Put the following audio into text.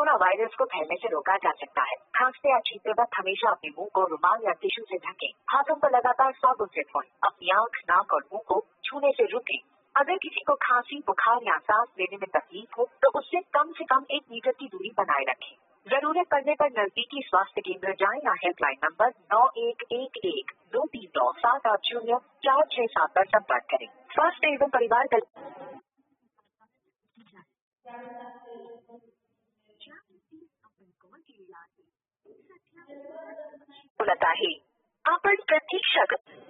Corona virus को फैलने से रोका जा सकता है। खांसते या छींकते वक्त हमेशा अपने मुंह को रुमाल या टिश्यू से ढकें। हाथों को लगातार साबुन से धोएं। अपनी आँख, नाक और मुंह को छूने से रुकें। अगर किसी को खांसी, बुखार या सांस लेने में तकलीफ हो तो उससे कम से कम 1 मीटर की दूरी बनाए रखें। जरूरत पड़ने पर नजदीकी स्वास्थ्य केंद्र जाएं या हेल्पलाइन नंबर 9111-239-780-467 पर संपर्क करें। स्वास्थ्य एवं परिवार कल्याण आहे. आपण प्रतीक्षा